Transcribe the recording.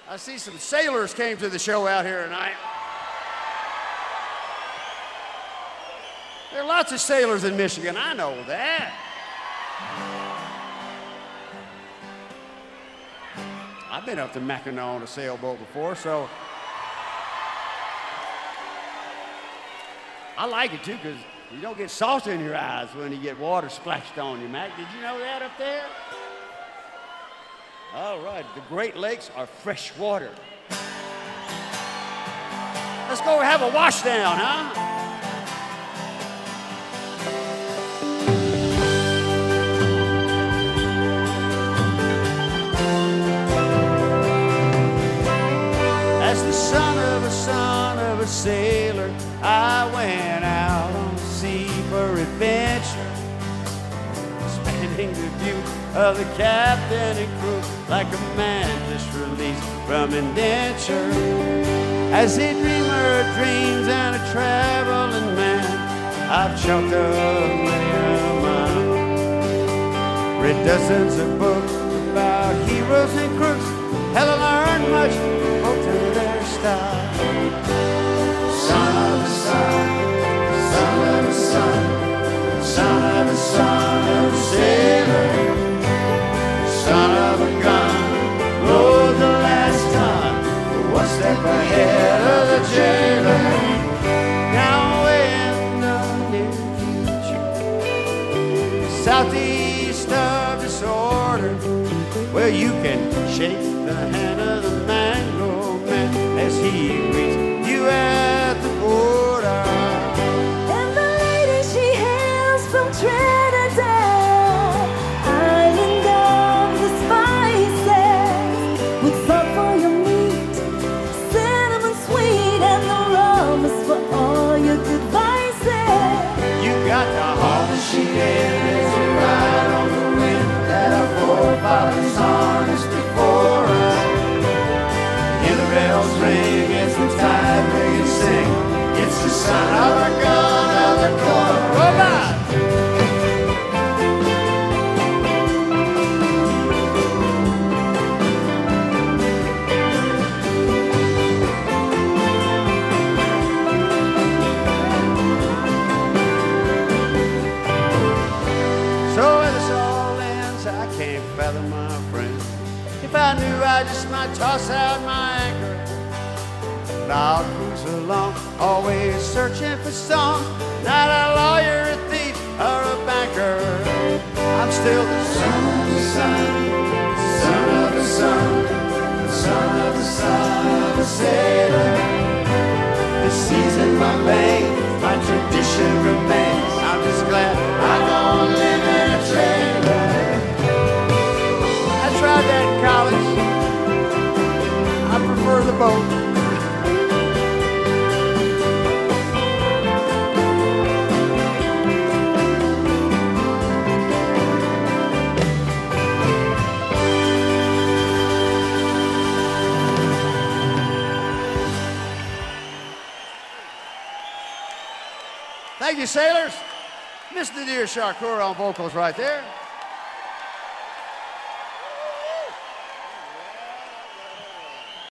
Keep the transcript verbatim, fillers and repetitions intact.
I see some sailors came to the show out here tonight. There are lots of sailors in Michigan, I know that. I've been up to Mackinac on a sailboat before, so I like it too, because you don't get salt in your eyes when you get water splashed on you, Mac. Did you know that up there? All right, the Great Lakes are fresh water. Let's go have a wash down, huh? As the son of a son of a sailor, I went out on the sea for adventure, spanning the view of the captain and crew like a man just released from indenture. As a dreamer of dreams and a traveling man, I've chalked up many a mile, read dozens of books about heroes and crooks, hell, I learned much from to their style. Son of a son, son of a son, son of a son of a sailor, son of a gun, load the last time, one step ahead of the jailer. Now in the near future, southeast of disorder, where you can shake the hand of the mango man as he greets you at the border. And the lady she hails from Trinidad, island of the spices, with salt for your meat, cinnamon sweet, and the rum is for all your good vices. You got the heart that she is, you ride on the wind that our forefathers harnessed before us. Hear the bells ring, it's the tide ring and sing, it's the son of a gun of the quarter. Robot! So where this all ends, I can't fathom, my friend. If I knew, I just might toss out my anchor. But I'll cruise along, always searching for songs. Not a lawyer, a thief, or a banker. I'm still the son of the son, son of the son, son of the son of a sailor. The seas in my veins, my tradition remains. I'm just glad I don't live in a trailer. I tried that in college. I prefer the boat. Thank you, sailors. Mister Nadir Shakur on vocals right there.